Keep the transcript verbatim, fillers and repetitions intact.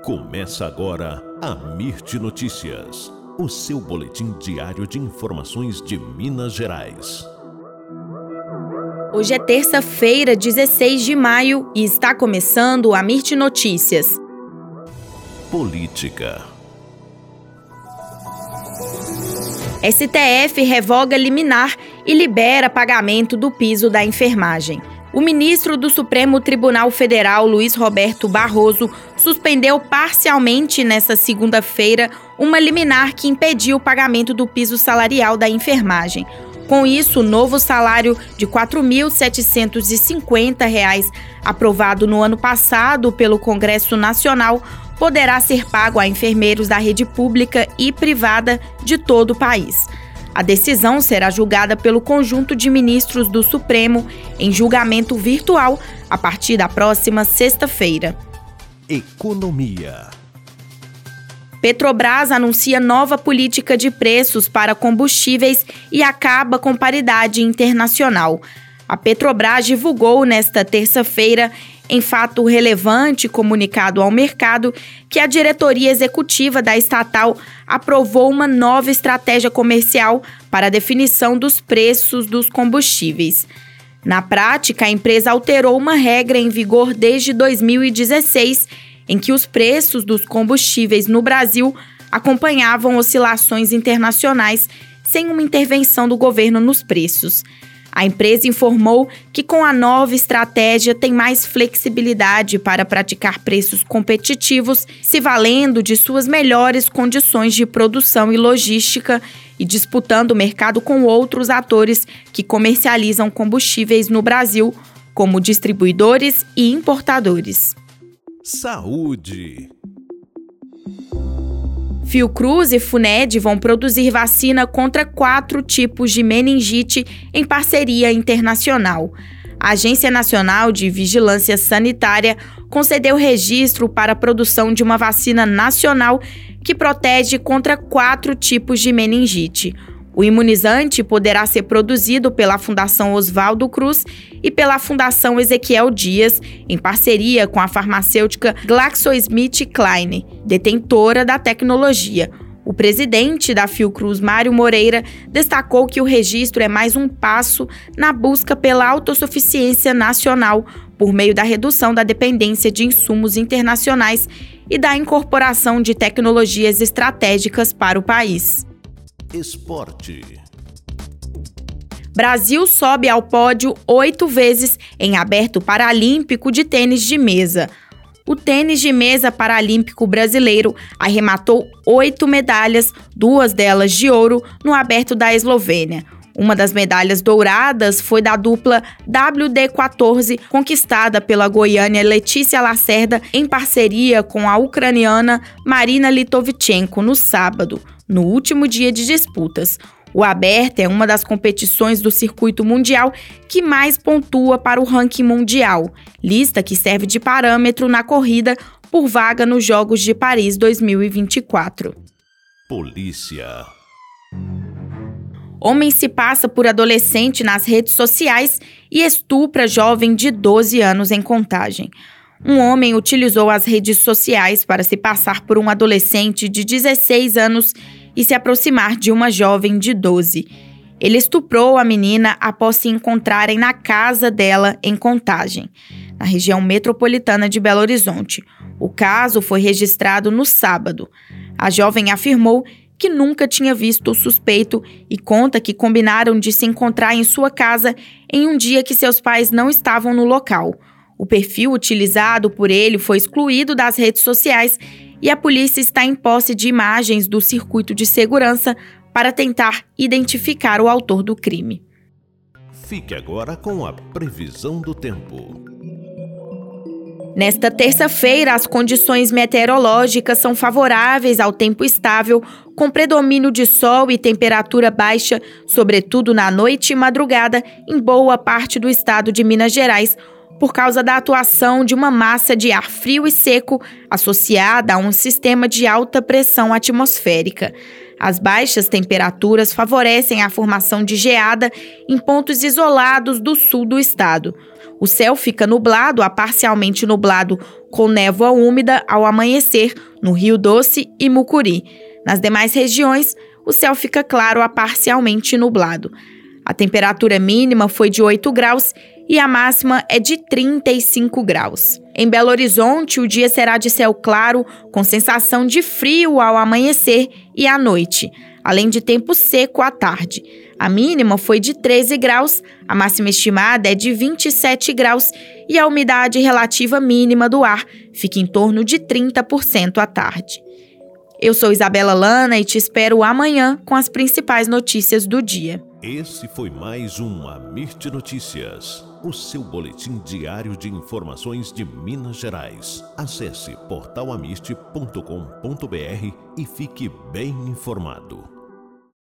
Começa agora a Mirte Notícias, o seu boletim diário de informações de Minas Gerais. Hoje é terça-feira, dezesseis de maio, e está começando a Mirte Notícias. Política. S T F revoga liminar e libera pagamento do piso da enfermagem. O ministro do Supremo Tribunal Federal, Luiz Roberto Barroso, suspendeu parcialmente nesta segunda-feira uma liminar que impediu o pagamento do piso salarial da enfermagem. Com isso, o novo salário de quatro mil setecentos e cinquenta reais, aprovado no ano passado pelo Congresso Nacional, poderá ser pago a enfermeiros da rede pública e privada de todo o país. A decisão será julgada pelo conjunto de ministros do Supremo em julgamento virtual a partir da próxima sexta-feira. Economia. Petrobras anuncia nova política de preços para combustíveis e acaba com paridade internacional. A Petrobras divulgou nesta terça-feira, em fato relevante comunicado ao mercado, que a diretoria executiva da estatal aprovou uma nova estratégia comercial para a definição dos preços dos combustíveis. Na prática, a empresa alterou uma regra em vigor desde dois mil e dezesseis, em que os preços dos combustíveis no Brasil acompanhavam oscilações internacionais sem uma intervenção do governo nos preços. A empresa informou que com a nova estratégia tem mais flexibilidade para praticar preços competitivos, se valendo de suas melhores condições de produção e logística e disputando o mercado com outros atores que comercializam combustíveis no Brasil, como distribuidores e importadores. Saúde. Fiocruz e Funed vão produzir vacina contra quatro tipos de meningite em parceria internacional. A Agência Nacional de Vigilância Sanitária concedeu registro para a produção de uma vacina nacional que protege contra quatro tipos de meningite. O imunizante poderá ser produzido pela Fundação Oswaldo Cruz e pela Fundação Ezequiel Dias, em parceria com a farmacêutica GlaxoSmithKline, detentora da tecnologia. O presidente da Fiocruz, Mário Moreira, destacou que o registro é mais um passo na busca pela autossuficiência nacional por meio da redução da dependência de insumos internacionais e da incorporação de tecnologias estratégicas para o país. Esporte. Brasil sobe ao pódio oito vezes em Aberto Paralímpico de tênis de mesa. O tênis de mesa paralímpico brasileiro arrematou oito medalhas, duas delas de ouro, no Aberto da Eslovênia. Uma das medalhas douradas foi da dupla W D quatorze, conquistada pela goiânia Letícia Lacerda em parceria com a ucraniana Marina Litovchenko no sábado, no último dia de disputas. O Aberto é uma das competições do circuito mundial que mais pontua para o ranking mundial, lista que serve de parâmetro na corrida por vaga nos Jogos de Paris dois mil e vinte e quatro. Polícia. Homem se passa por adolescente nas redes sociais e estupra jovem de doze anos em Contagem. Um homem utilizou as redes sociais para se passar por um adolescente de dezesseis anos e se aproximar de uma jovem de doze. Ele estuprou a menina após se encontrarem na casa dela em Contagem, na região metropolitana de Belo Horizonte. O caso foi registrado no sábado. A jovem afirmou que nunca tinha visto o suspeito e conta que combinaram de se encontrar em sua casa em um dia que seus pais não estavam no local. O perfil utilizado por ele foi excluído das redes sociais e a polícia está em posse de imagens do circuito de segurança para tentar identificar o autor do crime. Fique agora com a previsão do tempo. Nesta terça-feira, as condições meteorológicas são favoráveis ao tempo estável, com predomínio de sol e temperatura baixa, sobretudo na noite e madrugada, em boa parte do estado de Minas Gerais, por causa da atuação de uma massa de ar frio e seco associada a um sistema de alta pressão atmosférica. As baixas temperaturas favorecem a formação de geada em pontos isolados do sul do estado. O céu fica nublado a parcialmente nublado com névoa úmida ao amanhecer no Rio Doce e Mucuri. Nas demais regiões, o céu fica claro a parcialmente nublado. A temperatura mínima foi de oito graus e a máxima é de trinta e cinco graus. Em Belo Horizonte, o dia será de céu claro, com sensação de frio ao amanhecer e à noite, além de tempo seco à tarde. A mínima foi de treze graus, a máxima estimada é de vinte e sete graus e a umidade relativa mínima do ar fica em torno de trinta por cento à tarde. Eu sou Isabela Lana e te espero amanhã com as principais notícias do dia. Esse foi mais um Amirte Notícias, o seu boletim diário de informações de Minas Gerais. Acesse portal amirte ponto com ponto br e fique bem informado.